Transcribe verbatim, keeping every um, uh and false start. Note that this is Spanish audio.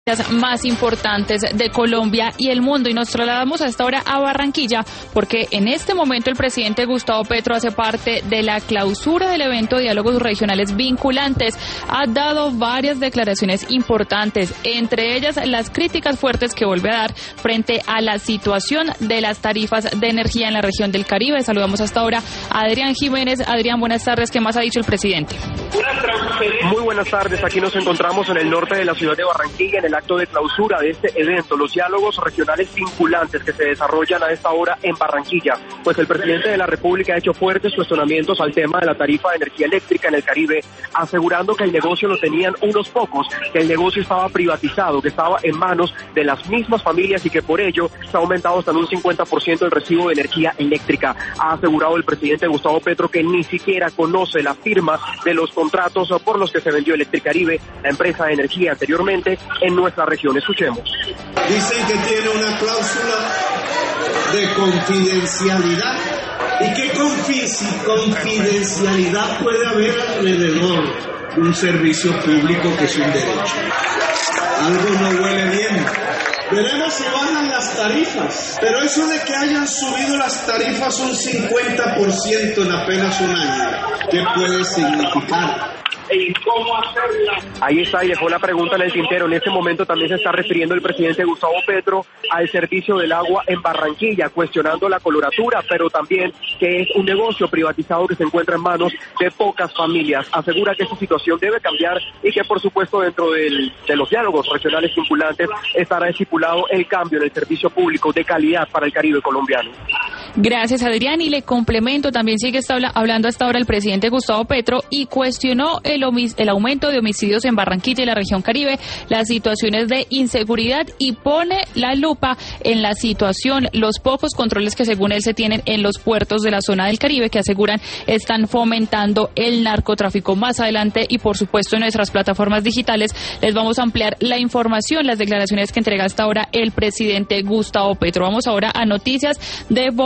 Más importantes de Colombia y el mundo, y nos trasladamos a esta hora a Barranquilla porque en este momento el presidente Gustavo Petro hace parte de la clausura del evento Diálogos Regionales Vinculantes. Ha dado varias declaraciones importantes, entre ellas las críticas fuertes que vuelve a dar frente a la situación de las tarifas de energía en la región del Caribe. Saludamos hasta ahora a Adrián Jiménez. Adrián, buenas tardes. ¿Qué más ha dicho el presidente? Muy buenas tardes. Aquí nos encontramos en el norte de la ciudad de Barranquilla en el acto de clausura de este evento, los diálogos regionales vinculantes que se desarrollan a esta hora en Barranquilla. Pues el presidente de la República ha hecho fuertes cuestionamientos al tema de la tarifa de energía eléctrica en el Caribe, asegurando que el negocio lo tenían unos pocos, que el negocio estaba privatizado, que estaba en manos de las mismas familias y que por ello se ha aumentado hasta en un cincuenta por ciento el recibo de energía eléctrica. Ha asegurado el presidente Gustavo Petro que ni siquiera conoce la firma de los contratos por los que se vendió Electricaribe, la empresa de energía anteriormente, en nuestra región. Escuchemos. Dicen que tiene una cláusula de confidencialidad. ¿Y qué confi- confidencialidad puede haber alrededor de un servicio público que es un derecho? Algo no huele bien. Veremos si bajan las tarifas, pero eso de que hayan subido las tarifas un cincuenta por ciento en apenas un año, ¿qué puede significar? ¿Y cómo hacerla? Ahí está, y dejó la pregunta en el tintero. En este momento también se está refiriendo el presidente Gustavo Petro al servicio del agua en Barranquilla, cuestionando la coloratura, pero también que es un negocio privatizado que se encuentra en manos de pocas familias. Asegura que esta situación debe cambiar y que, por supuesto, dentro del, de los diálogos regionales vinculantes estará estipulado el cambio en el servicio público de calidad para el Caribe colombiano. Gracias, Adrián, y le complemento, también sigue está hablando hasta ahora el presidente Gustavo Petro y cuestionó el, el aumento de homicidios en Barranquilla y la región Caribe, las situaciones de inseguridad, y pone la lupa en la situación, los pocos controles que según él se tienen en los puertos de la zona del Caribe, que aseguran están fomentando el narcotráfico. Más adelante y por supuesto en nuestras plataformas digitales les vamos a ampliar la información, las declaraciones que entrega hasta ahora el presidente Gustavo Petro. Vamos ahora a noticias de